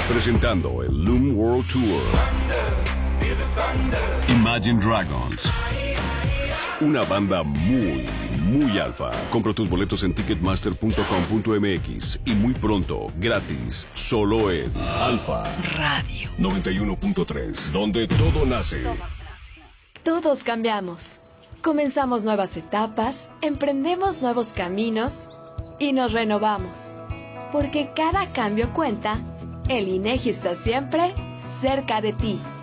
Presentando el Loom World Tour. Imagine Dragons. Una banda muy alfa. Compra tus boletos en ticketmaster.com.mx y muy pronto, gratis, solo en Alfa Radio 91.3, donde todo nace. Todos cambiamos. Comenzamos nuevas etapas, emprendemos nuevos caminos y nos renovamos. Porque cada cambio cuenta, el INEGI está siempre cerca de ti.